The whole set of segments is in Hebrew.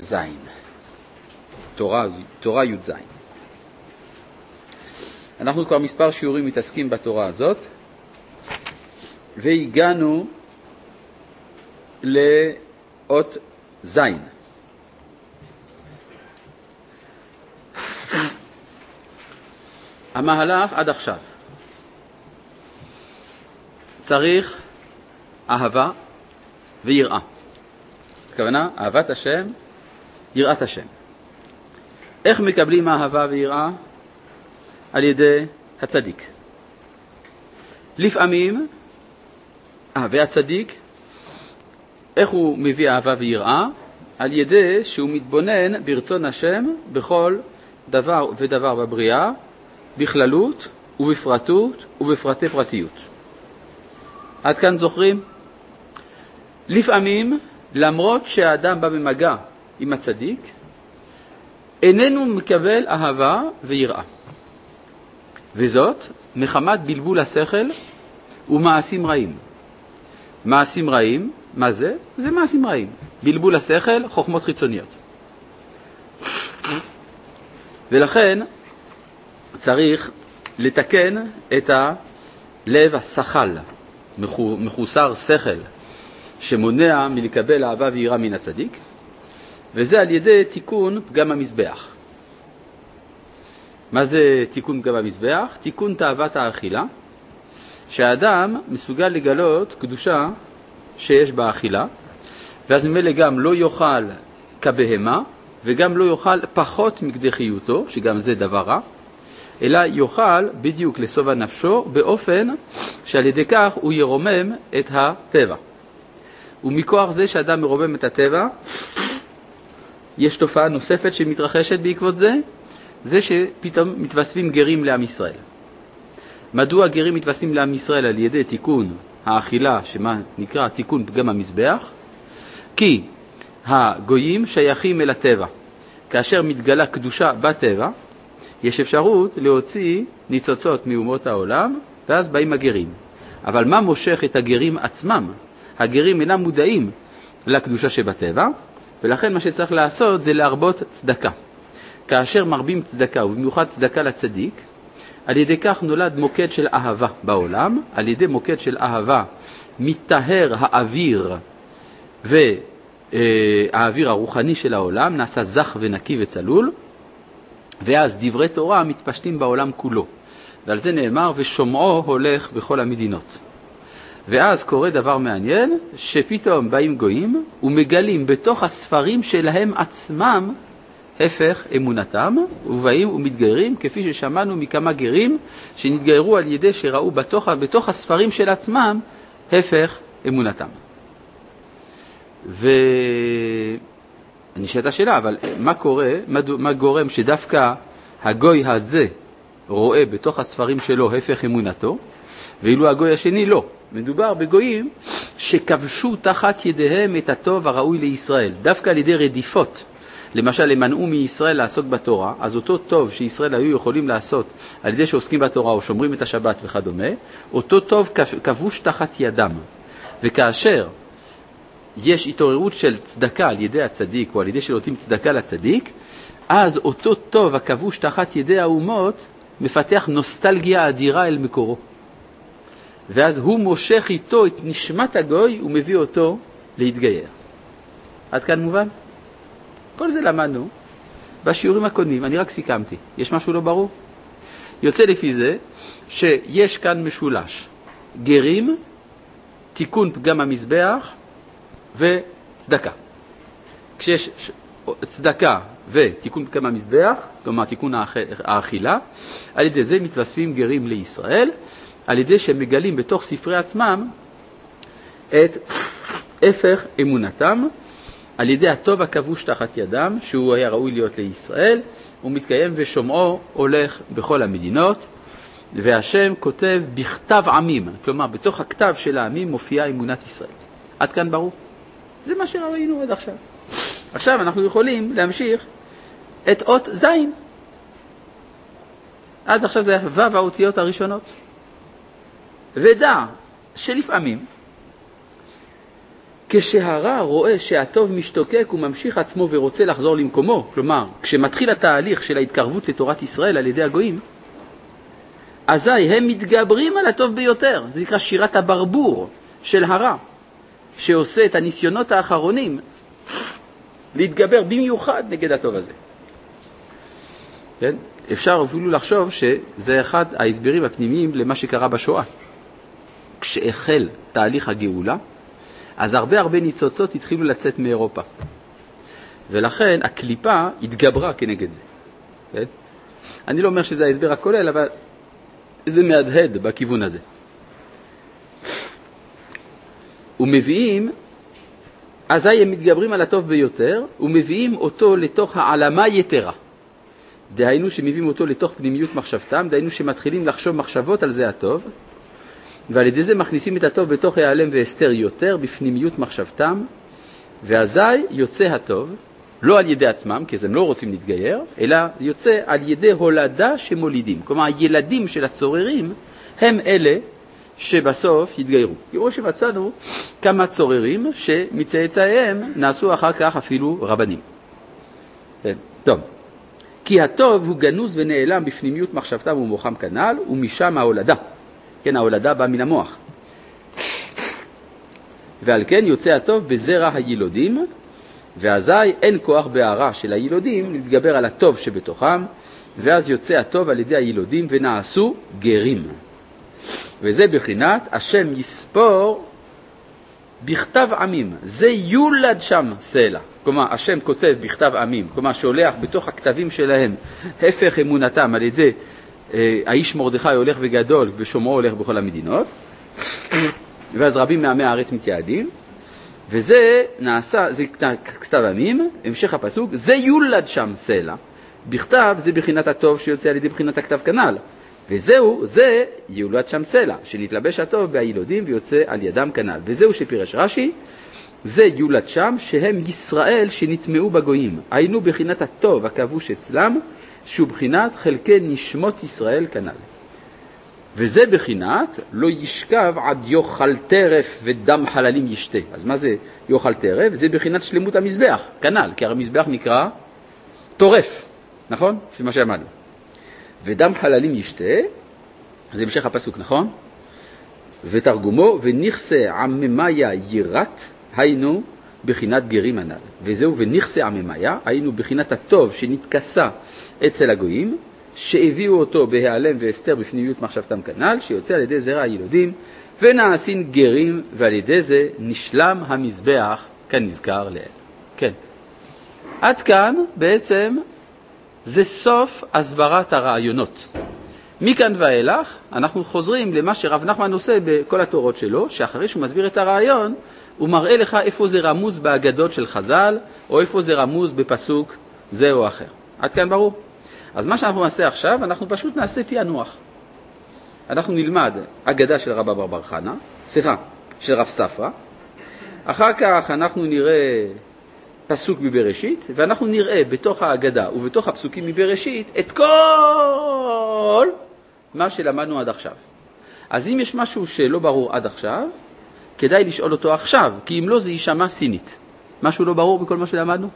זין. תורה י' זין. אנחנו כבר מספר שיעורים מתעסקים בתורה הזאת, והגענו לאות זין. המהלך עד עכשיו. צריך אהבה ויראה. הכוונה, אהבת השם, יראת השם. איך מקבלים אהבה ויראה? על ידי הצדיק. לפעמים, והצדיק, איך הוא מביא אהבה ויראה? על ידי שהוא מתבונן ברצון השם בכל דבר ודבר בבריאה, בכללות ובפרטות ובפרטי פרטיות. עד כאן זוכרים? לפעמים, למרות שהאדם בא במגע עם הצדיק, איננו מקבל אהבה ויראה. וזאת מחמת בלבול השכל ומעשים רעים. מעשים רעים, מה זה? זה מעשים רעים. בלבול השכל, חוכמות חיצוניות. ולכן צריך לתקן את הלב השכל, מחוסר שכל, שמונע מלקבל אהבה ויראה מן הצדיק, וזה על ידי תיקון פגם המזבח. מה זה תיקון פגם המזבח? תיקון תאוות האכילה, שהאדם מסוגל לגלות קדושה שיש באכילה, ואז ממילא גם לא יאכל כבהמה, וגם לא יאכל פחות מכדי חיותו, שגם זה דבר רע, אלא יאכל בדיוק לסובה נפשו, באופן שעל ידי כך הוא ירומם את הטבע. ומכוח זה שאדם מרומם את הטבע, יש תופעה נוספת שמתרחשת בעקבות זה, זה שפתאום מתווספים גרים לעם ישראל. מדוע גרים מתווספים לעם ישראל? על ידי תיקון האכילה, שמה נקרא תיקון פגם המזבח? כי הגויים שייכים אל הטבע. כאשר מתגלה קדושה בטבע, יש אפשרות להוציא ניצוצות מאומות העולם, ואז באים הגרים. אבל מה מושך את הגרים עצמם? הגרים אינם מודעים לקדושה שבטבע, ולכן מה שצריך לעשות זה להרבות צדקה. כאשר מרבים צדקה, ובמיוחד צדקה לצדיק, על ידי כך נולד מוקד של אהבה בעולם, על ידי מוקד של אהבה מתטהר האוויר, והאוויר הרוחני של העולם נעשה זך ונקי וצלול, ואז דברי תורה מתפשטים בעולם כולו. ועל זה נאמר, ושומעו הולך בכל המדינות. ואז קורה דבר מעניין, שפתאום באים גויים ומגלים בתוך הספרים שלהם עצמם הפך אמונתם, ובאים ומתגיירים, כפי ששמענו מכמה גרים שנתגיירו על ידי שראו בתוך הספרים של עצמם הפך אמונתם. ונשאלת השאלה, אבל מה קורה, מה גורם שדווקא הגוי הזה רואה בתוך הספרים שלו הפך אמונתו, ואילו הגוי השני לא? מדובר בגויים שכבשו תחת ידיהם את הטוב הראוי לישראל, דווקא על ידי רדיפות. למשל, הם מנעו מישראל לעסוק בתורה, אז אותו טוב שישראל היו יכולים לעשות על ידי שעוסקים בתורה או שומרים את השבת וכדומה, אותו טוב כבוש תחת ידם. וכאשר יש התעוררות של צדקה על ידי הצדיק, או על ידי שנותנים צדקה לצדיק, אז אותו טוב הכבוש תחת ידי האומות מפתח נוסטלגיה אדירה אל מקורו. ואז הוא מושך איתו את נשמת הגוי ומביא אותו להתגייר. עד כאן מובן? כל זה למדנו בשיעורים הקודמים, אני רק סיכמתי. יש משהו לא ברור? יוצא לפי זה שיש כאן משולש. גרים, תיקון פגם המזבח וצדקה. כשיש צדקה ותיקון פגם המזבח, כלומר תיקון האכילה, על ידי זה מתווספים גרים לישראל, על ידי שהם מגלים בתוך ספרי עצמם את הפך אמונתם, על ידי הטוב הכבוש תחת ידם, שהוא היה ראוי להיות לישראל, הוא מתקיים ושומעו הולך בכל המדינות, והשם כותב בכתב עמים, כלומר בתוך הכתב של העמים מופיעה אמונת ישראל. עד כאן ברור? זה מה שראינו עד עכשיו. עכשיו אנחנו יכולים להמשיך את אות זין. עד עכשיו זה ו' האותיות הראשונות. ודע שלפעמים כשהרע רואה שהטוב משתוקק וממשיך עצמו ורוצה לחזור למקומו, כלומר, כשמתחיל התהליך של ההתקרבות לתורת ישראל על ידי הגויים, אזי הם מתגברים על הטוב ביותר. זה נקרא שירת הברבור של הרע, שעושה את הניסיונות האחרונים להתגבר במיוחד נגד הטוב הזה. כן? אפשר אפילו לחשוב שזה אחד ההסברים הפנימיים למה שקרה בשואה. כשהחל תהליך הגאולה, אז הרבה ניצוצות התחילו לצאת מאירופה. ולכן הקליפה התגברה כנגד זה. כן? אני לא אומר שזה ההסבר הכולל, אבל זה מהדהד בכיוון הזה. ומביאים, אזי הם מתגברים על הטוב ביותר, ומביאים אותו לתוך העלמה יתרה. דהיינו שמביאים אותו לתוך פנימיות מחשבתם, דהיינו שמתחילים לחשוב מחשבות על זה הטוב, ועל ידי זה מכניסים את הטוב בתוך העלם והסתר יותר בפנימיות מחשבתם, ואזי יוצא הטוב, לא על ידי עצמם, כי הם לא רוצים להתגייר, אלא יוצא על ידי הולדה שמולידים. כלומר, הילדים של הצוררים הם אלה שבסוף יתגיירו. כמו שמצאנו כמה צוררים שמצאצאיהם נעשו אחר כך אפילו רבנים. כן, טוב. כי הטוב הוא גנוז ונעלם בפנימיות מחשבתם ומוחם כנ"ל, ומשם ההולדה. כן, ההולדה באה מן המוח. ועל כן יוצא הטוב בזרע הילודים, ואזי אין כוח בהערה של הילודים להתגבר על הטוב שבתוכם, ואז יוצא הטוב על ידי הילודים ונעשו גרים. וזה בחינת השם יספור בכתב עמים. זה יולד שם סלע. כלומר, השם כותב בכתב עמים, כלומר שולח בתוך הכתבים שלהם הפך אמונתם על ידי האיש מרדכי הולך וגדול ושומרו הולך בכל המדינות, ואז רבים מעמי הארץ מתייעדים, וזה נעשה, זה כתב עמים, המשך הפסוק, זה יולד שם סלע. בכתב זה בחינת הטוב שיוצא על ידי בחינת הכתב כנ"ל. וזהו, זה יולד שם סלע, שנתלבש הטוב בהילודים ויוצא על ידם כנ"ל. וזהו שפירש רש"י, זה יולד שם שהם ישראל שנטמעו בגויים. היינו בחינת הטוב הכבוש אצלם, שהוא בחינת חלקי נשמות ישראל כנ"ל. וזה בחינת לא ישכב עד יאכל טרף ודם חללים ישתה. אז מה זה יאכל טרף? זה בחינת שלמות המזבח, כנ"ל, כי המזבח נקרא טורף, נכון? לפי מה שאמרנו. ודם חללים ישתה, זה המשך הפסוק, נכון? ותרגומו, ונכסה עממיה ירת, היינו בחינת גרים הנ"ל. וזהו, ונכסה עממיה, היינו בחינת הטוב שנתכסה אצל הגויים, שהביאו אותו בהיעלם והסתר בפנימיות מחשבתם כנ"ל, שיוצא על ידי זרע הילודים, ונעשים גרים, ועל ידי זה נשלם המזבח כנזכר לאל. כן. עד כאן בעצם זה סוף הסברת הרעיונות. מכאן ואילך אנחנו חוזרים למה שרב נחמן עושה בכל התורות שלו, שאחרי שהוא מסביר את הרעיון, הוא מראה לך איפה זה רמוז באגדות של חז"ל, או איפה זה רמוז בפסוק זה או אחר. עד כאן ברור? אז מה שאנחנו נעשה עכשיו, אנחנו פשוט נעשה פענוח. אנחנו נלמד אגדה של רבא בר חנא, של רב ספרא, אחר כך אנחנו נראה פסוק מבראשית, ואנחנו נראה בתוך האגדה ובתוך הפסוקים מבראשית את כל מה שלמדנו עד עכשיו. אז אם יש משהו שלא ברור עד עכשיו, כדאי לשאול אותו עכשיו, כי אם לא זה יישמע סינית. משהו לא ברור בכל מה שלמדנו?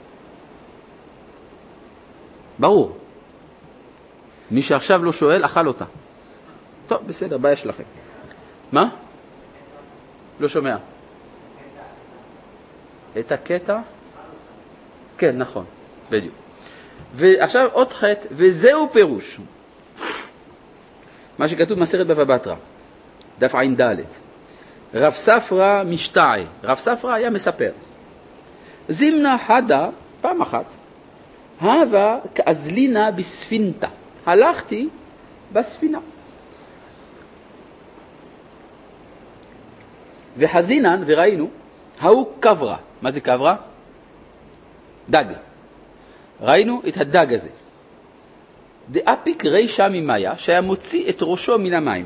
ברור. מי שעכשיו לא שואל, אכל אותה. טוב, בסדר, בעיה שלכם. מה? לא שומע. את הקטע? כן, נכון, בדיוק. ועכשיו עוד חטא, וזהו פירוש. מה שכתוב מסכת בבא בתרא, דף עין ד'. רב ספרא משתעי. רב ספרא היה מספר. זימנה חדה, פעם אחת, הווה כאזלינה בספינתה. הלכתי בספינה. וחזינן, וראינו, הוא קברה. מה זה קברה? דג. ראינו את הדג הזה. דאפיק רישה ממאיה, שהיה מוציא את ראשו מן המים.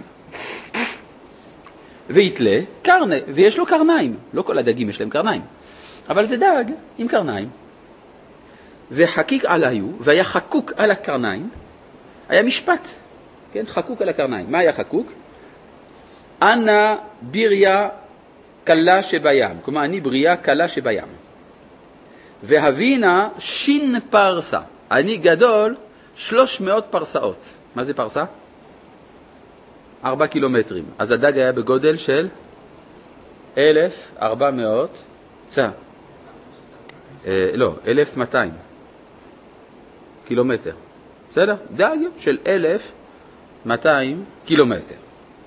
והתלה קרנה, ויש לו קרניים. לא כל הדגים יש להם קרניים. אבל זה דג עם קרניים. וחקיק עליו, והיה חקוק על הקרניים, היה משפט, כן? חקוק על הקרניים. מה היה חקוק? אנא ביריה קלה שבים, כלומר אני בריאה קלה שבים. והבינה שין פרסה, אני גדול 300 פרסאות. מה זה פרסה? 4 קילומטרים. אז הדג היה בגודל של 1,400, לא, 1,200 קילומטר. בסדר? דג של 1,200 קילומטר.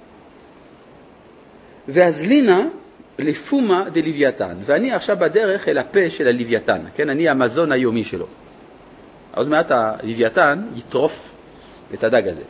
והזלינה לפומה דלוויתן, ואני עכשיו בדרך אל הפה של הלוויתן, כן? אני המזון היומי שלו. עוד מעט הלוויתן יטרוף את הדג הזה.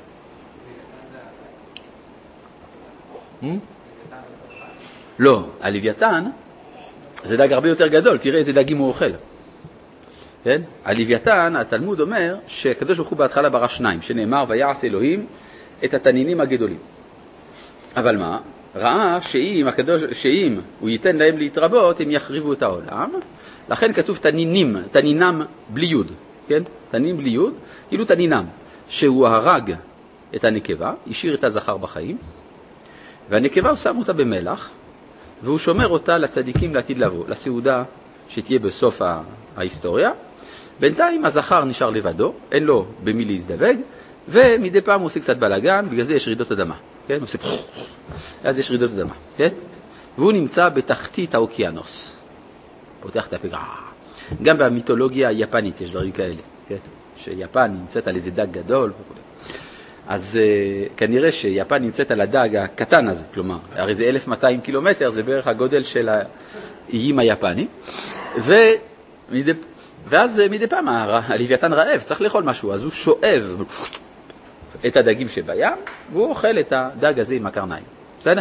לא, הלוויתן זה דג הרבה יותר גדול, תראה איזה דגים הוא אוכל. כן? הלוויתן, התלמוד אומר שהקדוש ברוך הוא בהתחלה ברא 2, שנאמר ויעש אלוהים את התנינים הגדולים. אבל מה? ראה שאם הוא ייתן להם להתרבות, הם יחריבו את העולם. לכן כתוב תנינים, תנינם בלי יוד. כן? תנין בלי יוד, כאילו תנינם, שהוא הרג את הנקבה, השאיר את הזכר בחיים, והנקבה הוא שם אותה במלח, והוא שומר אותה לצדיקים לעתיד לבוא, לסעודה שתהיה בסוף ההיסטוריה. בינתיים הזכר נשאר לבדו, אין לו במי להזדווג, ומדי פעם הוא עושה קצת בלגן, בגלל זה יש רעידות אדמה. כן? הוא עושה אז יש רעידות אדמה. כן? והוא נמצא בתחתית האוקיינוס. פותח את הפה. גם במיתולוגיה היפנית יש דברים כאלה. כן? שיפן נמצאת על איזה דג גדול וכו'. אז כנראה שיפן נמצאת על הדג הקטן הזה, כלומר, הרי זה 1,200 קילומטר, זה בערך הגודל של האיים היפני, ואז מדי פעם הלוויתן רעב, צריך לאכול משהו, אז הוא שואב את הדגים שבים, והוא אוכל את הדג הזה עם הקרניים. בסדר?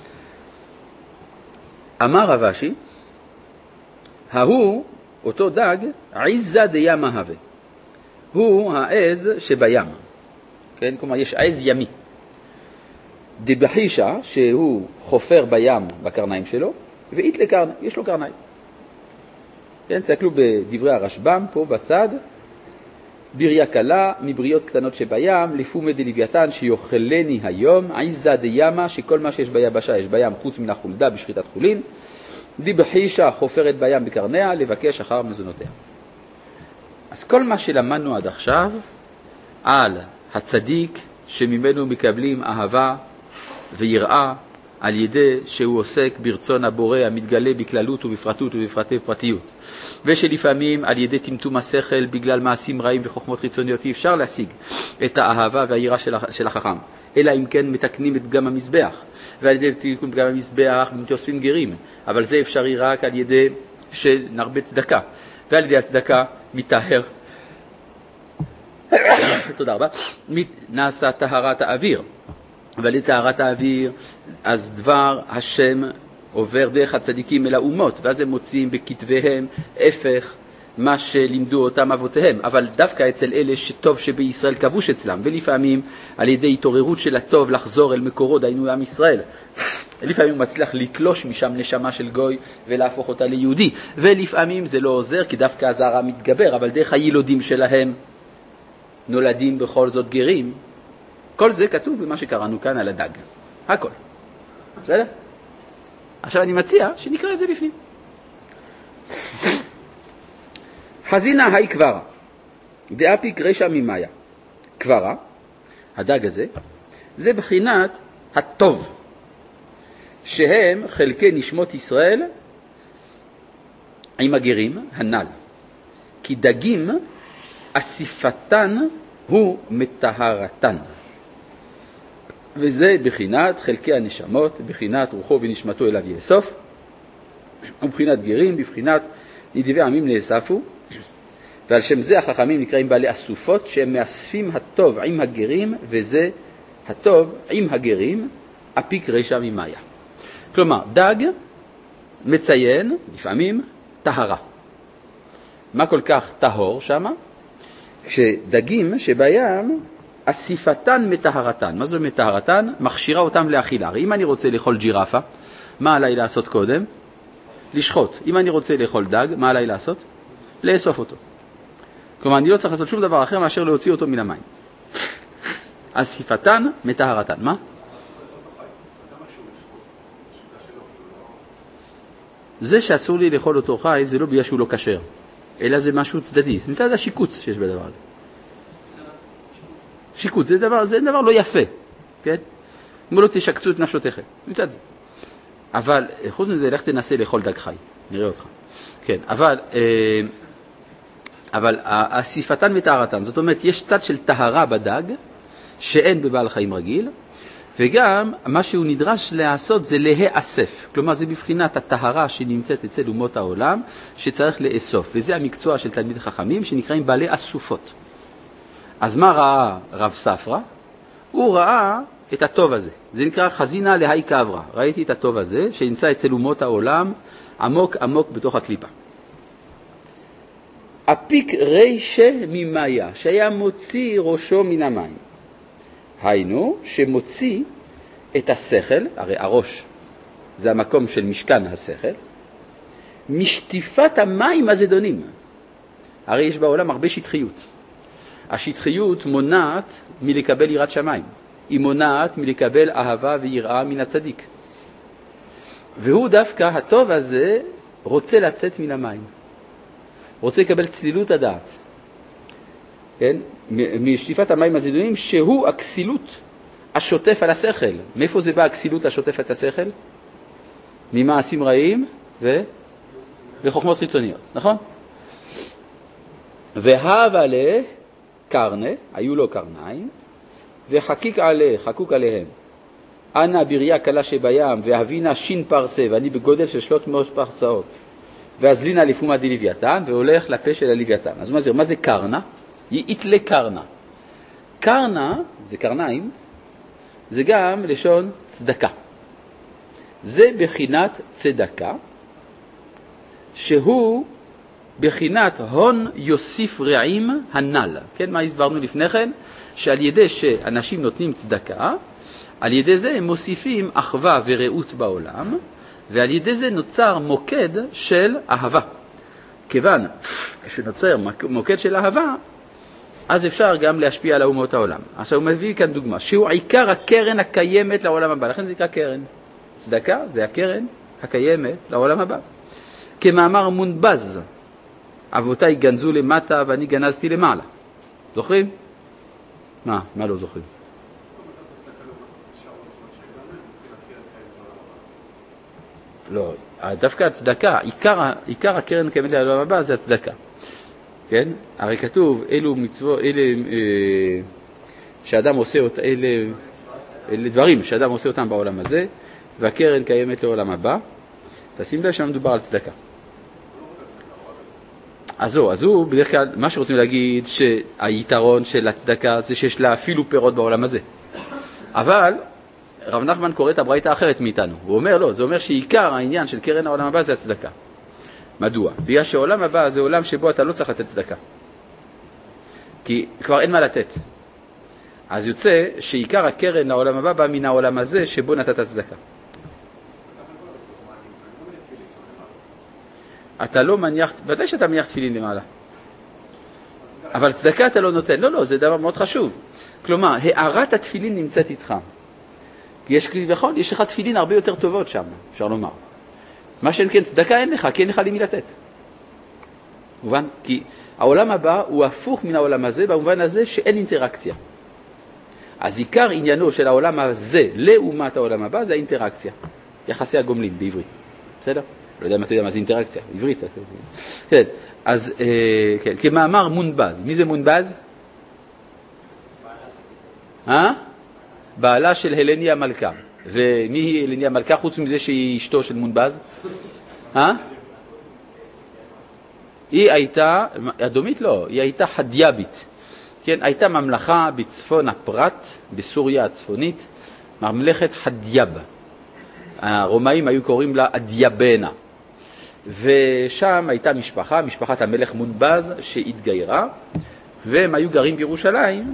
אמר רב אשי, ההוא, אותו דג, עיזה דים ההווה. הוא העז שבים. כן? כלומר, יש עז ימי. דבחישה, שהוא חופר בים בקרניים שלו, ואית לקרניים, יש לו קרניים. כן? תסתכלו בדברי הרשב"ם, פה בצד, בריה קלה, מבריות קטנות שבים, לפומי דלוויתן שיוכלני היום, עיזה דימה, שכל מה שיש ביבשה יש בים חוץ מן החולדה בשחיטת חולין, דבחישה חופרת בים בקרניה, לבקש אחר מזונותיה. אז כל מה שלמדנו עד עכשיו, על הצדיק שממנו מקבלים אהבה ויראה על ידי שהוא עוסק ברצון הבורא המתגלה בכללות ובפרטות ובפרטי פרטיות, ושלפעמים על ידי טמטום השכל בגלל מעשים רעים וחוכמות חיצוניות אי אפשר להשיג את האהבה והיראה של החכם, אלא אם כן מתקנים את פגם המזבח, ועל ידי תיקון פגם המזבח מתאספים גרים, אבל זה אפשרי רק על ידי שנרבה צדקה, ועל ידי הצדקה מתאהר תודה רבה, נעשה טהרת האוויר, ועל ידי טהרת האוויר אז דבר השם עובר דרך הצדיקים אל האומות, ואז הם מוצאים בכתביהם הפך מה שלימדו אותם אבותיהם, אבל דווקא אצל אלה שטוב שבישראל כבוש אצלם, ולפעמים על ידי התעוררות של הטוב לחזור אל מקורו, דהיינו עם ישראל, לפעמים הוא מצליח לתלוש משם נשמה של גוי ולהפוך אותה ליהודי, ולפעמים זה לא עוזר כי דווקא הזרע מתגבר, אבל דרך הילודים שלהם נולדים בכל זאת גרים. כל זה כתוב במה שקראנו כאן על הדג. הכל. בסדר? עכשיו אני מציע שנקרא את זה בפנים. חזינה היי קברה, דאפיק רשע ממאיה. קברה, הדג הזה, זה בחינת הטוב, שהם חלקי נשמות ישראל עם הגרים הנ"ל. כי דגים אסיפתן הוא מטהרתן. וזה בחינת חלקי הנשמות, בחינת רוחו ונשמתו אליו יאסוף, ובחינת גרים, בבחינת נדיבי עמים נאספו, ועל שם זה החכמים נקראים בעלי אסופות, שהם מאספים הטוב עם הגרים, וזה הטוב עם הגרים, אפיק רשע ממאיה. כלומר, דג מציין לפעמים טהרה. מה כל כך טהור שמה? כשדגים שבים אסיפתן מטהרתן. מה זו מטהרתן? מכשירה אותם לאכילה. הרי אם אני רוצה לאכול ג'ירפה, מה עליי לעשות קודם? לשחוט. אם אני רוצה לאכול דג, מה עליי לעשות? לאסוף אותו. כלומר, אני לא צריך לעשות שום דבר אחר מאשר להוציא אותו מן המים. אסיפתן מטהרתן. מה? זה שאסור לי לאכול אותו חי, זה לא בגלל שהוא לא כשר, אלא זה משהו צדדי, זה מצד השיקוץ שיש בדבר הזה. שיקוץ, זה דבר לא יפה, כן? אם לא תשקצו את נפשותיכם, מצד זה. אבל חוץ מזה, לך תנסה לאכול דג חי, נראה אותך. כן, אבל הסיפתן וטהרתן, זאת אומרת, יש צד של טהרה בדג, שאין בבעל חיים רגיל, וגם מה שהוא נדרש לעשות זה להאסף. כלומר, זה בבחינת הטהרה שנמצאת אצל אומות העולם, שצריך לאסוף. וזה המקצוע של תלמיד חכמים, שנקראים בעלי אסופות. אז מה ראה רב ספרא? הוא ראה את הטוב הזה. זה נקרא חזינה להי קברה. ראיתי את הטוב הזה, שנמצא אצל אומות העולם, עמוק עמוק בתוך הקליפה. אפיק רישה ממאיה, שהיה מוציא ראשו מן המים. היינו, שמוציא את השכל, הרי הראש זה המקום של משכן השכל, משטיפת המים הזדונים. הרי יש בעולם הרבה שטחיות. השטחיות מונעת מלקבל יראת שמיים. היא מונעת מלקבל אהבה ויראה מן הצדיק. והוא דווקא, הטוב הזה, רוצה לצאת מן המים. רוצה לקבל צלילות הדעת. כן? משטיפת המים הזדונים, שהוא הכסילות השוטף על השכל. מאיפה זה בא הכסילות השוטף על השכל? ממעשים רעים וחוכמות חיצוניות, נכון? והבה לה קרנה, היו לו קרניים, חקוק עליהם. אנא בריה קלה שבים, והבינה שין פרסה, ואני בגודל של 300 פרסאות. והזלינה לפומה דלוויתן, והולך לפה של הלוויתן. אז מה זה קרנה? יתלה קרנה. קרנה, זה קרניים, זה גם לשון צדקה. זה בחינת צדקה, שהוא בחינת הון יוסיף רעים הנ"ל. כן, מה הסברנו לפני כן? שעל ידי שאנשים נותנים צדקה, על ידי זה הם מוסיפים אחווה ורעות בעולם, ועל ידי זה נוצר מוקד של אהבה. כיוון כשנוצר מוקד של אהבה, אז אפשר גם להשפיע על אומות העולם. עכשיו הוא מביא כאן דוגמה, שהוא עיקר הקרן הקיימת לעולם הבא. לכן זה נקרא קרן. צדקה זה הקרן הקיימת לעולם הבא. כמאמר מונבז, אבותיי גנזו למטה ואני גנזתי למעלה. זוכרים? מה לא זוכרים? לא, דווקא הצדקה, עיקר הקרן הקיימת לעולם הבא זה הצדקה. כן? הרי כתוב, אלו מצוות, שאדם עושה אותם, אלה דברים שאדם עושה אותם בעולם הזה, והקרן קיימת לעולם הבא. תשים לב שמדובר על צדקה. אז הוא בדרך כלל, מה שרוצים להגיד שהיתרון של הצדקה זה שיש לה אפילו פירות בעולם הזה. אבל רב נחמן קורא את הברייתא האחרת מאיתנו. הוא אומר לא, זה אומר שעיקר העניין של קרן העולם הבא זה הצדקה. מדוע? בגלל שהעולם הבא זה עולם שבו אתה לא צריך לתת צדקה. כי כבר אין מה לתת. אז יוצא שעיקר הקרן לעולם הבא בא מן העולם הזה שבו נתת צדקה. אתה לא מניח, ודאי שאתה מניח תפילין למעלה. אבל צדקה אתה לא נותן. לא, זה דבר מאוד חשוב. כלומר, הערת התפילין נמצאת איתך. יש לך תפילין הרבה יותר טובות שם, אפשר לומר. מה שאין כן צדקה אין לך, כי אין לך למי לתת. מובן? כי העולם הבא הוא הפוך מן העולם הזה, במובן הזה שאין אינטראקציה. אז עיקר עניינו של העולם הזה לעומת העולם הבא זה האינטראקציה. יחסי הגומלין בעברית. בסדר? לא יודע מה אתה יודע מה זה אינטראקציה, עברית. כן, אז כן, כמאמר מונבז. מי זה מונבז? בעלה של הלני המלכה. ומי היא הלני המלכה חוץ מזה שהיא אשתו של מונבז? היא הייתה, אדומית לא, היא הייתה חדיאבית. כן, הייתה ממלכה בצפון הפרת, בסוריה הצפונית, ממלכת חדיאב. הרומאים היו קוראים לה אדיאבנה. ושם הייתה משפחת המלך מונבז שהתגיירה, והם היו גרים בירושלים,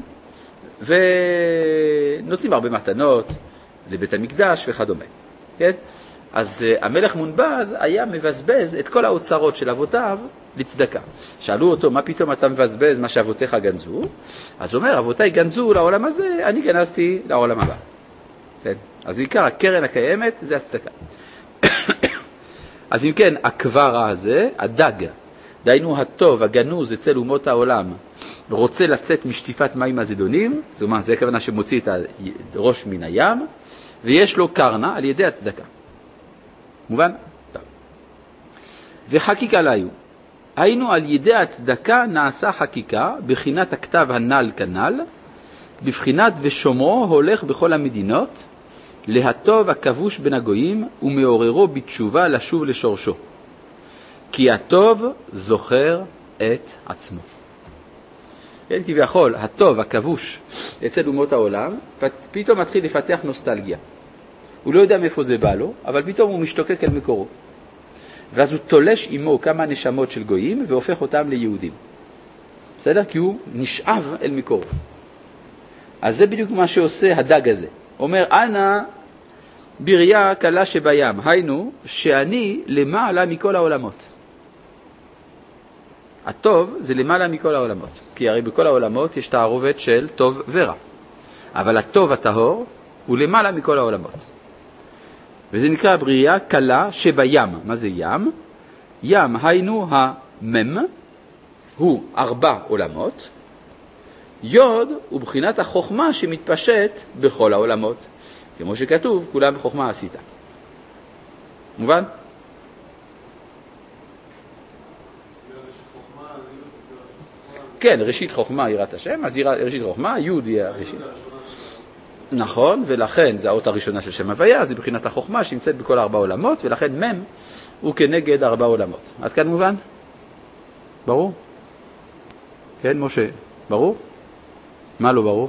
ונותנים הרבה מתנות לבית המקדש וכדומה. כן? אז המלך מונבז היה מבזבז את כל האוצרות של אבותיו לצדקה. שאלו אותו, מה פתאום אתה מבזבז מה שאבותיך גנזו? אז הוא אומר, אבותיי גנזו לעולם הזה, אני גנזתי לעולם הבא. כן? אז עיקר הקרן הקיימת זה הצדקה. אז אם כן, הכבר הזה, הדג, דהיינו הטוב, הגנוז אצל אומות העולם, רוצה לצאת משטיפת מים הזדונים, זאת אומרת, זה הכוונה שמוציא את הראש מן הים, ויש לו קרנה על ידי הצדקה. מובן? טוב. וחקיקה להיו. היינו על ידי הצדקה נעשה חקיקה, בחינת הכתב הנ"ל כנ"ל, בבחינת ושומרו הולך בכל המדינות, להטוב הכבוש בין הגויים, ומעוררו בתשובה לשוב לשורשו. כי הטוב זוכר את עצמו. כן, כביכול, הטוב, הכבוש, אצל אומות העולם, פתאום מתחיל לפתח נוסטלגיה. הוא לא יודע מאיפה זה בא לו, אבל פתאום הוא משתוקק אל מקורו. ואז הוא תולש עמו כמה נשמות של גויים, והופך אותם ליהודים. בסדר? כי הוא נשאב אל מקורו. אז זה בדיוק מה שעושה הדג הזה. אומר, אנא בריה קלה שבים. היינו, שאני למעלה מכל העולמות. הטוב זה למעלה מכל העולמות. כי הרי בכל העולמות יש תערובת של טוב ורע. אבל הטוב הטהור הוא למעלה מכל העולמות. וזה נקרא בריה קלה שבים. מה זה ים? ים, היינו המם, הוא 4 עולמות. יוד הוא בחינת החוכמה שמתפשט בכל העולמות. כמו שכתוב, כולם בחוכמה עשית. מובן? כן, ראשית חוכמה יראת השם, אז ראשית חוכמה, יוד היא הראשית. נכון, ולכן זה האות הראשונה של שם הוויה, זה בחינת החוכמה שנמצאת בכל 4 עולמות, ולכן מם הוא כנגד 4 עולמות. עד כאן מובן? ברור? כן, משה, ברור? מה לא ברור?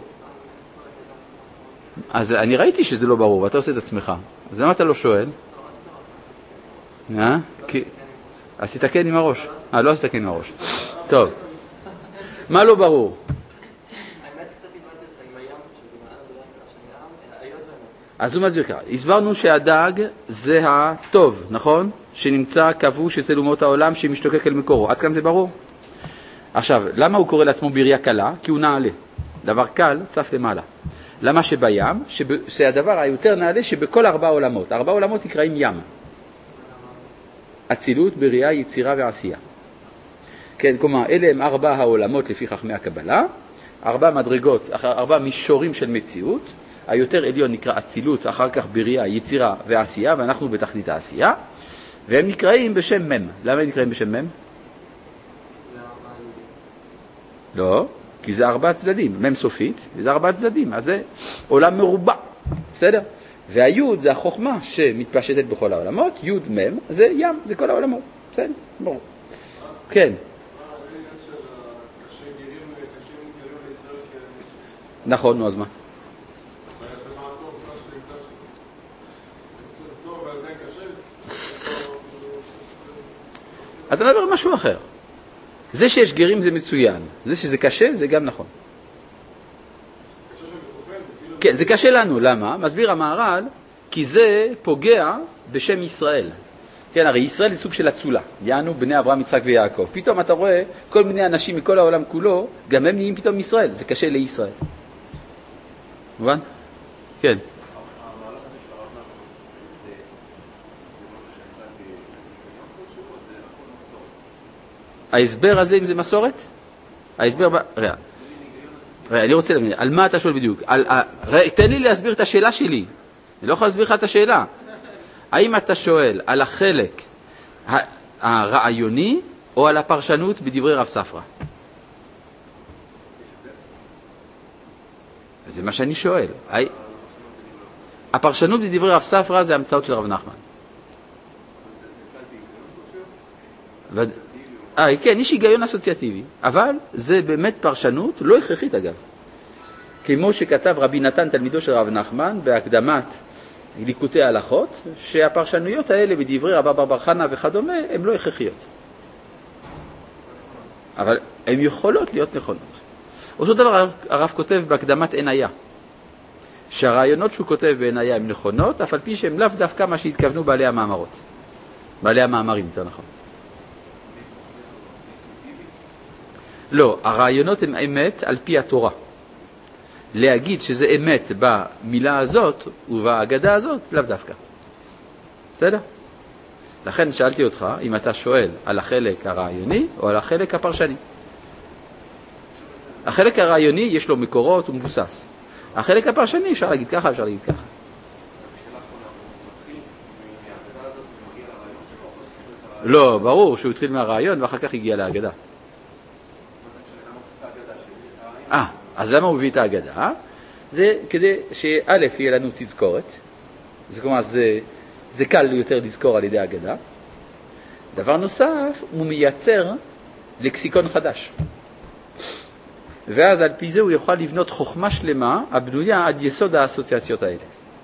אז אני ראיתי שזה לא ברור, ואתה עושה את עצמך. אז למה אתה לא שואל? עשית כן עם הראש. לא עשית כן עם הראש. טוב. מה לא ברור? אז הוא מסביר ככה. הסברנו שהדג זה הטוב, נכון? שנמצא כבוש אצל אומות העולם שמשתוקק אל מקורו. עד כאן זה ברור? עכשיו, למה הוא קורא לעצמו בריה קלה? כי הוא נעלה. דבר קל צף למעלה. למה שבים? שהדבר היותר נעלה שבכל 4 עולמות. 4 עולמות נקראים ים. אצילות, בריאה, יצירה ועשייה. כן, כלומר, אלה הם 4 העולמות לפי חכמי הקבלה. 4 מדרגות, 4 מישורים של מציאות. היותר עליון נקרא אצילות, אחר כך בריאה, יצירה ועשייה, ואנחנו בתחתית העשייה. והם נקראים בשם מם. למה הם נקראים בשם מם? לא, כי זה 4 צדדים, מם סופית, זה 4 צדדים, אז זה עולם מרובע, בסדר? והיוד זה החוכמה שמתפשטת בכל העולמות, יוד מם, זה ים, זה כל העולמות, בסדר? ברור. כן. נכון, נו, אז מה? אתה מדבר על משהו אחר. זה שיש גרים זה מצוין, זה שזה קשה זה גם נכון. כן, זה קשה לנו, למה? מסביר המהר"ל, כי זה פוגע בשם ישראל. כן, הרי ישראל זה סוג של אצולה, יענו בני אברהם, יצחק ויעקב. פתאום אתה רואה כל מיני אנשים מכל העולם כולו, גם הם נהיים פתאום ישראל, זה קשה לישראל. מובן? כן. ההסבר הזה, אם זה מסורת? ההסבר... ראה, אני רוצה להבין, על מה אתה שואל בדיוק? תן לי להסביר את השאלה שלי. אני לא יכול להסביר לך את השאלה. האם אתה שואל על החלק הרעיוני או על הפרשנות בדברי רב ספרא? זה מה שאני שואל. הפרשנות בדברי רב ספרא זה המצאות של רב נחמן. כן, יש היגיון אסוציאטיבי, אבל זה באמת פרשנות לא הכרחית אגב. כמו שכתב רבי נתן תלמידו של רב נחמן בהקדמת ליקוטי ההלכות, שהפרשנויות האלה בדברי רבא בר חנא וכדומה הן לא הכרחיות. אבל הן יכולות להיות נכונות. אותו דבר הרב כותב בהקדמת עניה, שהרעיונות שהוא כותב בעניה הן נכונות, אף על פי שהן לאו דווקא מה שהתכוונו בעלי המאמרות. בעלי המאמרים, יותר נכון. לא, הרעיונות הן אמת על פי התורה. להגיד שזה אמת במילה הזאת ובהגדה הזאת, לאו דווקא. בסדר? לכן שאלתי אותך אם אתה שואל על החלק הרעיוני או על החלק הפרשני. החלק הרעיוני יש לו מקורות ומבוסס. החלק הפרשני אפשר להגיד ככה, אפשר להגיד ככה. לא, ברור שהוא התחיל מהרעיון ואחר כך הגיע להגדה. אז למה הוא מביא את ההגדה? זה כדי שא' יהיה לנו תזכורת. זה כלומר, זה קל יותר לזכור על ידי ההגדה. דבר נוסף, הוא מייצר לקסיקון חדש. ואז על פי זה הוא יוכל לבנות חוכמה שלמה הבנויה עד יסוד האסוציאציות האלה.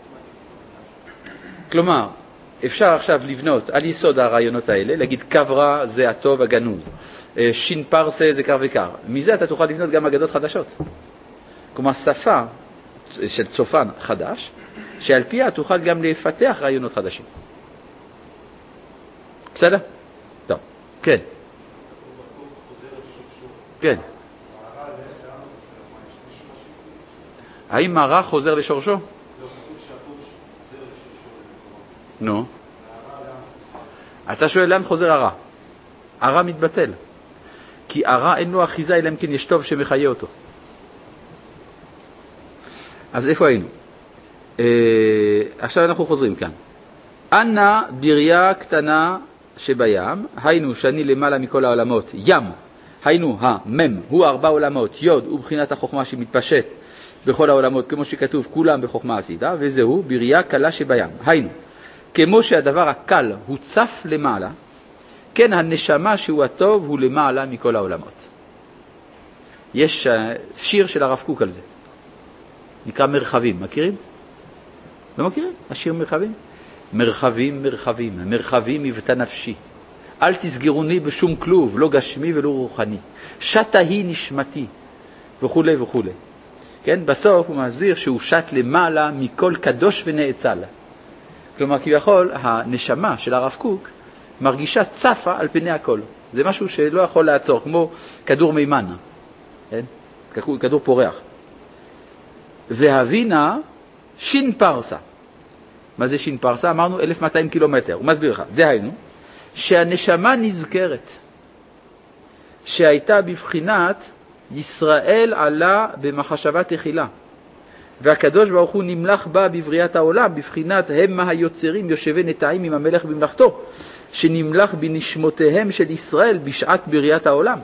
כלומר, אפשר עכשיו לבנות על יסוד הרעיונות האלה, להגיד קברה זה הטוב הגנוז, שין פרסה זה קר וקר. מזה אתה תוכל לבנות גם אגדות חדשות. כלומר, שפה של צופן חדש, שעל פיה תוכל גם לפתח רעיונות חדשים. בסדר? טוב, כן. כן. האם הרע חוזר לשורשו? נו. אתה שואל לאן חוזר הרע? הרע מתבטל. כי הרע אין לו אחיזה אלא אם כן יש טוב שמחיה אותו. אז איפה היינו? עכשיו אנחנו חוזרים כאן. אנא בריה קטנה שבים, היינו שאני למעלה מכל העולמות, ים, היינו המם, הוא 4 עולמות, יוד הוא בחינת החוכמה שמתפשט בכל העולמות, כמו שכתוב כולם בחוכמה עשיתה, וזהו בריה קלה שבים. היינו, כמו שהדבר הקל הוא צף למעלה, כן הנשמה שהוא הטוב הוא למעלה מכל העולמות. יש שיר של הרב קוק על זה. נקרא מרחבים, מכירים? לא מכירים? השיר מרחבים? מרחבים, מרחבים, מרחבים מבטא נפשי. אל תסגרוני בשום כלוב, לא גשמי ולא רוחני. שתה היא נשמתי, וכו' וכו'. כן? בסוף הוא מסביר שהוא שת למעלה מכל קדוש ונאצל. כלומר, כביכול, הנשמה של הרב קוק מרגישה צפה על פני הכל. זה משהו שלא יכול לעצור, כמו כדור מימן. כן? כדור פורח. והבינה שין פרסה. מה זה שין פרסה? אמרנו 1200 קילומטר. הוא מסביר לך. דהיינו, שהנשמה נזכרת, שהייתה בבחינת ישראל עלה במחשבה תחילה, והקדוש ברוך הוא נמלך בה בבריאת העולם, בבחינת המה היוצרים יושבי נטעים עם המלך במלאכתו, שנמלך בנשמותיהם של ישראל בשעת בריאת העולם.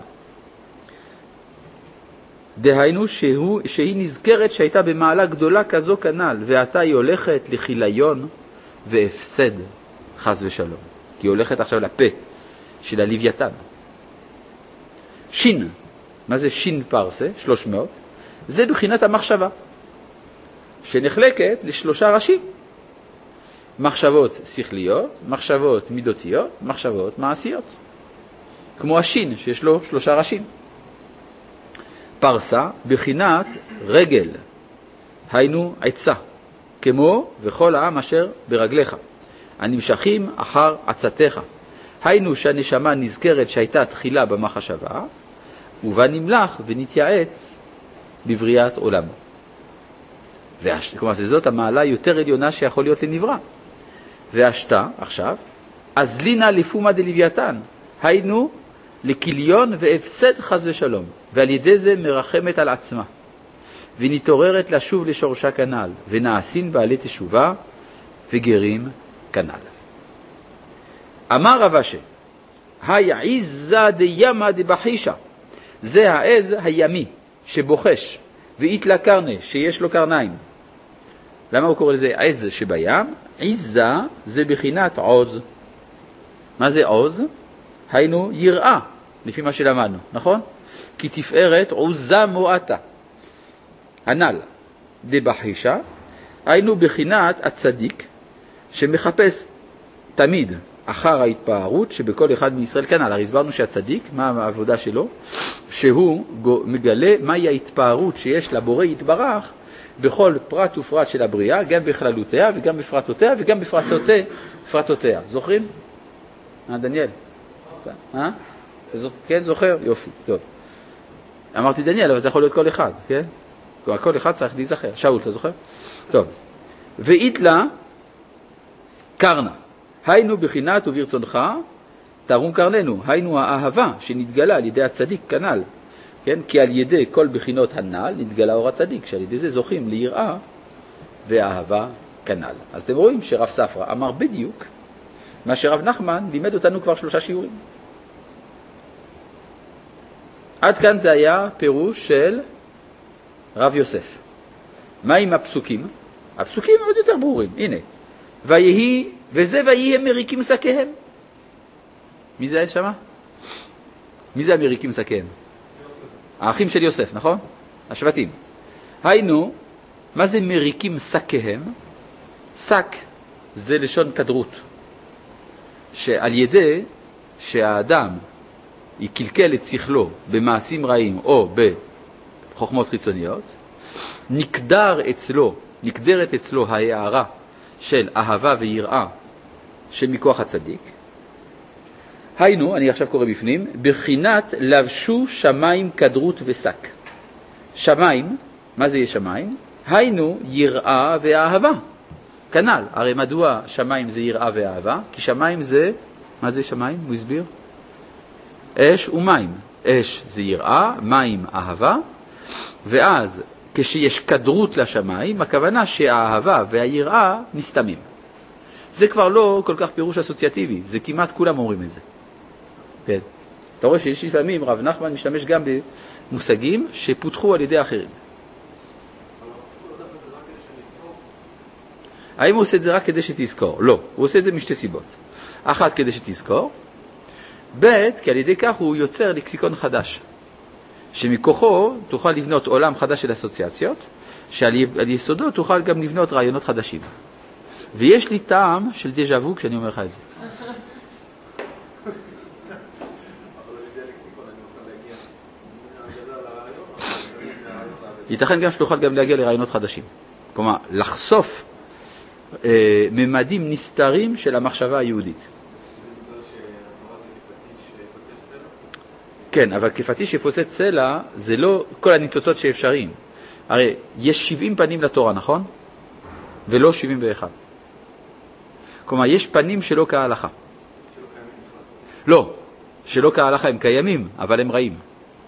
דהיינו שהיא נזכרת שהייתה במעלה גדולה כזו כנל, ועתה היא הולכת לכיליון והפסד, חס ושלום. כי היא הולכת עכשיו לפה של הלוויתן. שין, מה זה שין פרסה? 300. זה בחינת המחשבה, שנחלקת ל3 ראשים. מחשבות שכליות, מחשבות מידותיות, מחשבות מעשיות. כמו השין שיש לו 3 ראשים. פרסה בחינת רגל, היינו עצה, כמו וכל העם אשר ברגליך, הנמשכים אחר עצתך. היינו שהנשמה נזכרת שהייתה תחילה במחשבה, ובה נמלך ונתייעץ בבריאת עולם. כלומר, זאת המעלה יותר עליונה שיכול להיות לנברא. והשתה, עכשיו, אז לינה לפומה דלוויתן, היינו לכיליון והפסד חס ושלום, ועל ידי זה מרחמת על עצמה, ונתעוררת לשוב לשורשה כנל, ונעשין בעלי תשובה וגרים כנל. אמר רב אשי, העיזה דימה דבחישה, זה העז הימי שבוחש, ואיתלה קרנה שיש לו קרניים. למה הוא קורא לזה עז שבים? עיזה זה בחינת עוז. מה זה עוז? היינו יראה, לפי מה שלמדנו, נכון? כי תפארת עוזה מועטה. הנ"ל דבחישה, היינו בחינת הצדיק שמחפש תמיד אחר ההתפארות שבכל אחד מישראל כנ"ל. הרי הסברנו שהצדיק, מה העבודה שלו? שהוא מגלה מהי ההתפארות שיש לבורא יתברך בכל פרט ופרט של הבריאה, גם בכללותיה וגם בפרטותיה וגם בפרטותיה. זוכרים? דניאל? כן, זוכר? יופי, טוב. אמרתי דניאל, אבל זה יכול להיות כל אחד, כן? כל אחד צריך להיזכר. שאול, אתה זוכר? טוב. ואיתלה קרנה, היינו בחינת וברצונך תרום קרננו, היינו האהבה שנתגלה על ידי הצדיק כנ"ל, כן? כי על ידי כל בחינות הנ"ל נתגלה אור הצדיק, שעל ידי זה זוכים ליראה ואהבה כנ"ל. אז אתם רואים שרב ספרא אמר בדיוק מה שרב נחמן לימד אותנו כבר 3 שיעורים. עד כאן זה היה פירוש של רב יוסף. מה עם הפסוקים? הפסוקים עוד יותר ברורים. הנה, ויהי וזה ויהי הם מריקים שקיהם. מי זה היה שמה? מי זה המריקים שקיהם? האחים של יוסף, נכון? השבטים. היינו, מה זה מריקים שקיהם? שק זה לשון כדרות. שעל ידי שהאדם יקלקל את שכלו במעשים רעים או בחוכמות חיצוניות, נקדרת אצלו ההערה של אהבה ויראה שמכוח הצדיק. היינו, אני עכשיו קורא בפנים, בחינת לבשו שמיים כדרות ושק. שמיים, מה זה יהיה שמיים? היינו יראה ואהבה. כנ"ל, הרי מדוע שמיים זה יראה ואהבה? כי שמיים זה, מה זה שמיים? הוא הסביר? אש ומים. אש זה יראה, מים אהבה, ואז כשיש כדרות לשמיים, הכוונה שהאהבה והיראה נסתמים. זה כבר לא כל כך פירוש אסוציאטיבי, זה כמעט כולם אומרים את זה. כן. אתה רואה שיש לפעמים, רב נחמן משתמש גם במושגים שפותחו על ידי אחרים. האם הוא עושה את זה רק כדי שתזכור? לא, הוא עושה את זה משתי סיבות. אחת, כדי שתזכור. ב', כי על ידי כך הוא יוצר לקסיקון חדש, שמכוחו תוכל לבנות עולם חדש של אסוציאציות, שעל יסודו תוכל גם לבנות רעיונות חדשים. ויש לי טעם של דז'ה וו כשאני אומר לך את זה. ייתכן גם שתוכל גם להגיע לרעיונות חדשים. כלומר, לחשוף ממדים נסתרים של המחשבה היהודית. כן, אבל כפטיש שפוצץ סלע זה לא כל הניצוצות שאפשריים. הרי יש 70 פנים לתורה, נכון? ולא 71. כלומר, יש פנים שלא כהלכה. לא, שלא כהלכה הם קיימים, אבל הם רעים.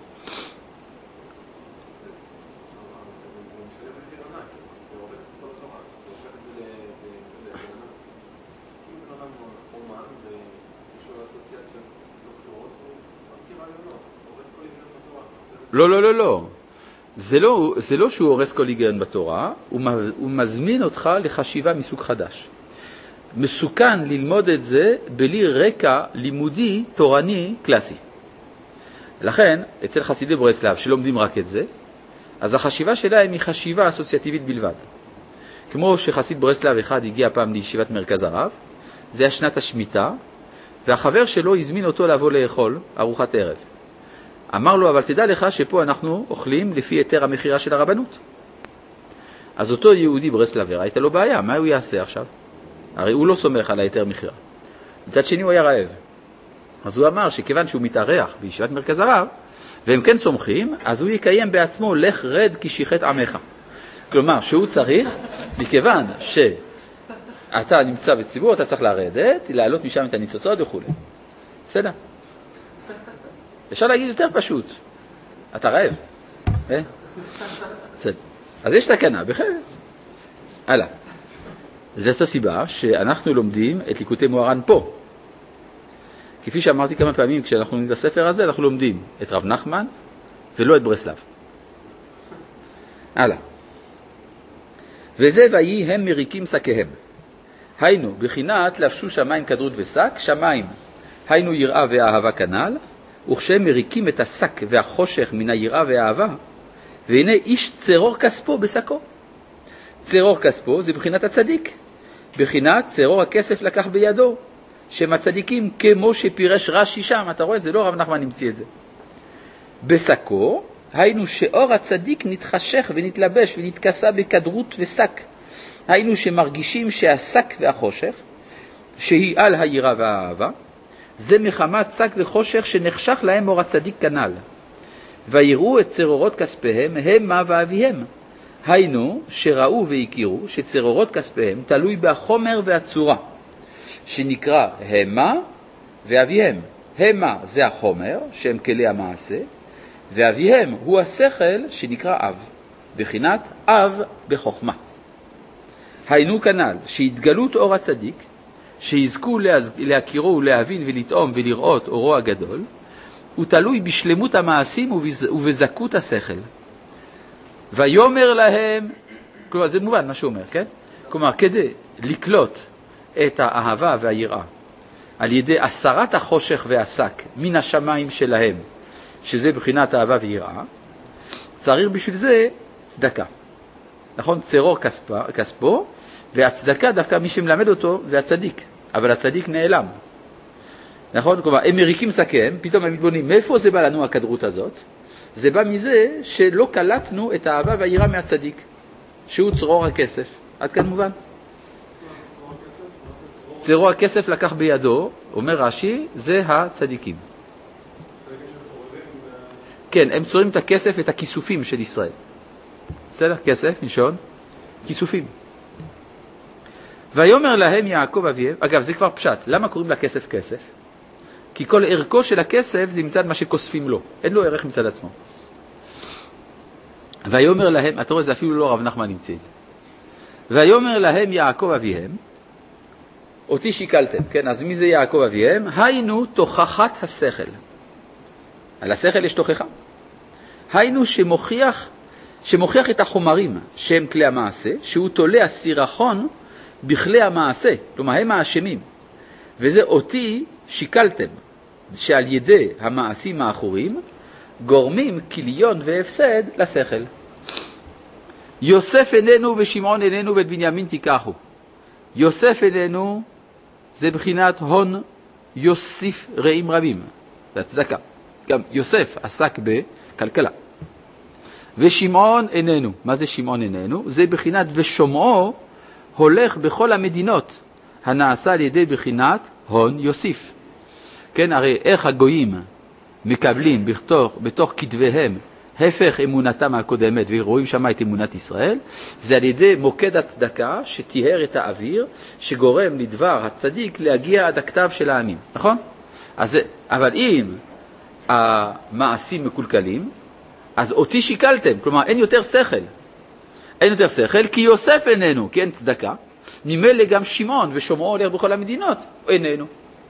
לא. זה לא שהוא הורס כל היגיון בתורה, הוא מזמין אותך לחשיבה מסוג חדש. מסוכן ללמוד את זה בלי רקע לימודי תורני קלאסי. לכן, אצל חסידי ברסלב שלומדים רק את זה, אז החשיבה שלהם היא חשיבה אסוציאטיבית בלבד. כמו שחסיד ברסלב אחד הגיע פעם לישיבת מרכז הרב, זה היה שנת השמיטה, והחבר שלו הזמין אותו לבוא לאכול ארוחת ערב. אמר לו, אבל תדע לך שפה אנחנו אוכלים לפי היתר המחירה של הרבנות. אז אותו יהודי ברסלבר, הייתה לו בעיה, מה הוא יעשה עכשיו? הרי הוא לא סומך על היתר מחירה. מצד שני הוא היה רעב. אז הוא אמר שכיוון שהוא מתארח בישיבת מרכז הרב, והם כן סומכים, אז הוא יקיים בעצמו לך רד כי שיחת עמך. כלומר, שהוא צריך, מכיוון שאתה נמצא בציבור, אתה צריך לרדת, להעלות משם את הניצוצות וכו'. בסדר? אפשר להגיד יותר פשוט, אתה רעב. אז יש סכנה, בכלל. הלאה. אז זאת הסיבה שאנחנו לומדים את ליקוטי מוהר"ן פה. כפי שאמרתי כמה פעמים, כשאנחנו לומדים את הספר הזה, אנחנו לומדים את רב נחמן ולא את ברסלב. הלאה. וזה ויהי הם מריקים שקיהם. היינו, בחינת לבשו שמיים כדרות ושק, שמיים, היינו יראה ואהבה כנ"ל, וכשהם מריקים את השק והחושך מן היראה והאהבה, והנה איש צרור כספו בשקו. צרור כספו זה בחינת הצדיק. בחינת צרור הכסף לקח בידו. שהם הצדיקים כמו שפירש רש"י שם. אתה רואה, זה לא רב נחמן נמציא את זה. בשקו, היינו שאור הצדיק נתחשך ונתלבש ונתכסה בכדרות ושק. היינו שמרגישים שהשק והחושך, שהיא על היראה והאהבה, זה מחמת שק וחושך שנחשך להם אור הצדיק כנ"ל. ויראו את צרורות כספיהם המה ואביהם. היינו שראו והכירו שצרורות כספיהם תלוי בחומר והצורה. שנקרא המה ואביהם. המה זה החומר, שהם כלי המעשה, ואביהם הוא השכל שנקרא אב, בחינת אב בחוכמה. היינו כנ"ל, שהתגלות אור הצדיק, שיזכו להכירו ולהבין ולטעום ולראות אורו הגדול, הוא תלוי בשלמות המעשים ובזכות השכל. ויומר להם, כלומר זה מובן מה שהוא אומר, כן? כלומר כדי לקלוט את האהבה והיראה על ידי הסרת החושך והשק מן השמיים שלהם, שזה בחינת אהבה ויראה, צריך בשביל זה צדקה. נכון? צרור כספו, והצדקה דווקא מי שמלמד אותו זה הצדיק, אבל הצדיק נעלם. נכון? כלומר, הם מריקים סכם, פתאום הם מתבונים, מאיפה זה בא לנו הכדרות הזאת? זה בא מזה שלא קלטנו את האהבה והיראה מהצדיק, שהוא צרור הכסף. עד כאן מובן? צרור הכסף לקח בידו, אומר רש"י, זה הצדיקים. כן, הם צורים את הכסף, את הכיסופים של ישראל. בסדר? כסף, נשון, כיסופים. ויאמר להם יעקב אביהם, אגב זה כבר פשט, למה קוראים לכסף כסף? כי כל ערכו של הכסף זה מצד מה שכוספים לו, אין לו ערך מצד עצמו. ויאמר להם, אתה רואה זה אפילו לא רב נחמן נמצא את זה. ויאמר להם יעקב אביהם, אותי שיקלתם, כן, אז מי זה יעקב אביהם? היינו תוכחת השכל. על השכל יש תוכחה. היינו שמוכיח את החומרים שהם כלי המעשה, שהוא תולה הסירחון בכלי המעשה, כלומר הם האשמים. וזה אותי שיקלתם, שעל ידי המעשים האחורים גורמים כליון והפסד לשכל. יוסף איננו ושמעון איננו ואת בנימין תיקחו. יוסף איננו זה בחינת הון יוסיף רעים רבים, זה הצדקה. גם יוסף עסק בכלכלה. ושמעון איננו, מה זה שמעון איננו? זה בחינת ושומעו הולך בכל המדינות, הנעשה על ידי בחינת הון יוסיף. כן, הרי איך הגויים מקבלים בתוך כתביהם הפך אמונתם הקודמת ורואים שם את אמונת ישראל, זה על ידי מוקד הצדקה שתיהר את האוויר, שגורם לדבר הצדיק להגיע עד הכתב של העמים, נכון? אבל אם המעשים מקולקלים, אז אותי שיקלתם, כלומר אין יותר שכל. אין יותר שכל כי יוסף איננו, כי אין צדקה, ממילא גם שמעון ושומעו הולך בכל המדינות, איננו.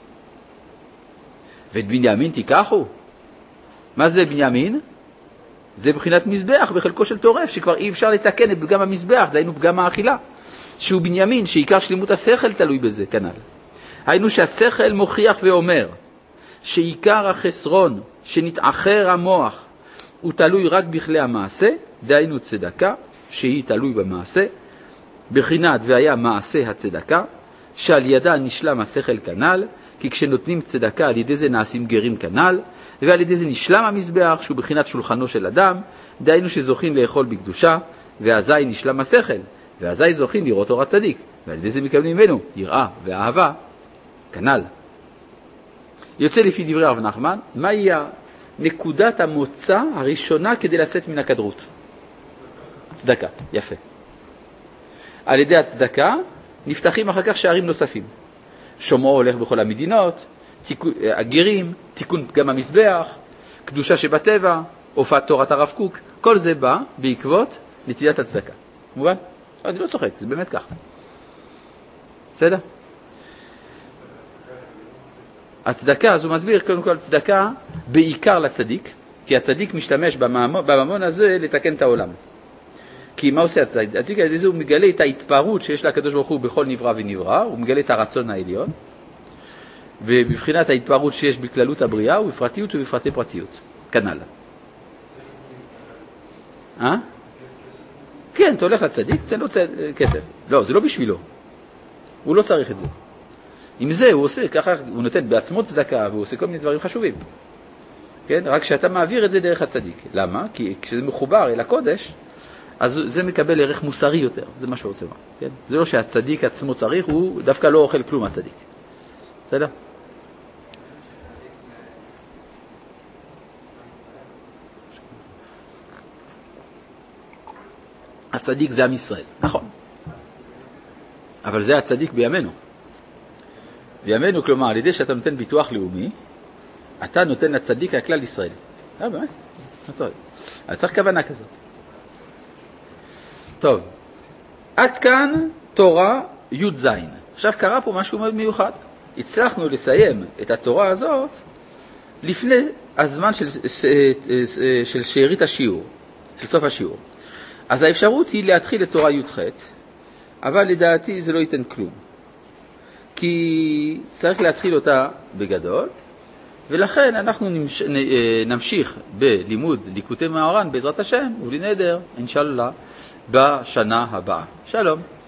ואת בנימין תיקחו. מה זה בנימין? זה בחינת מזבח בחלקו של טורף, שכבר אי אפשר לתקן את פגם המזבח, דהיינו פגם האכילה. שהוא בנימין, שעיקר שלמות השכל תלוי בזה, כנ"ל. היינו שהשכל מוכיח ואומר, שעיקר החסרון, שנתאחר המוח, הוא תלוי רק בכלי המעשה, דהיינו צדקה, שהיא תלוי במעשה, בחינת והיה מעשה הצדקה, שעל ידה נשלם השכל כנ"ל, כי כשנותנים צדקה על ידי זה נעשים גרים כנ"ל, ועל ידי זה נשלם המזבח שהוא בחינת שולחנו של אדם, דהיינו שזוכים לאכול בקדושה, ואזי נשלם השכל, ואזי זוכים לראות אור הצדיק, ועל ידי זה מקבלים ממנו יראה ואהבה כנ"ל. יוצא לפי דברי רב נחמן, מהי נקודת המוצא הראשונה כדי לצאת מן הכדרות? צדקה, יפה. על ידי הצדקה נפתחים אחר כך שערים נוספים. שומעו הולך בכל המדינות, הגרים, תיקון פגם המזבח, קדושה שבטבע, הופעת תורת הרב קוק, כל זה בא בעקבות נטילת הצדקה. מובן? אני לא צוחק, זה באמת כך. בסדר? הצדקה, אז הוא מסביר קודם כל צדקה בעיקר לצדיק, כי הצדיק משתמש בממון הזה לתקן את העולם. כי מה עושה הצדיק? הצדיק על ידי זה הוא מגלה את ההתפארות שיש לקדוש ברוך הוא בכל נברא ונברא, הוא מגלה את הרצון העליון, ובבחינת ההתפארות שיש בכללות הבריאה ובפרטיות ובפרטי פרטיות. כנ"ל. כן, אתה הולך לצדיק, תן לו כסף. לא, זה לא בשבילו. הוא לא צריך את זה. עם זה הוא עושה, ככה הוא נותן בעצמו צדקה, והוא עושה כל מיני דברים חשובים. כן? רק שאתה מעביר את זה דרך הצדיק. למה? כי כשזה מחובר אל הקודש, אז זה מקבל ערך מוסרי יותר. זה מה שהוא רוצה. כן? זה לא שהצדיק עצמו צריך, הוא דווקא לא אוכל כלום הצדיק. בסדר? הצדיק זה עם ישראל, נכון. אבל זה הצדיק בימינו. ויאמנו, כלומר, על ידי שאתה נותן ביטוח לאומי, אתה נותן לצדיק הכלל ישראל. באמת? אז צריך כוונה כזאת. טוב, עד כאן תורה י"ז. עכשיו קרה פה משהו מאוד מיוחד. הצלחנו לסיים את התורה הזאת לפני הזמן של שארית השיעור, של סוף השיעור. אז האפשרות היא להתחיל את תורה י"ח, אבל לדעתי זה לא ייתן כלום. כי צריך להתחיל אותה בגדול, ולכן אנחנו נמשיך בלימוד ליקוטי מהר"ן בעזרת השם, ובלי נדר, אינשאללה, בשנה הבאה. שלום.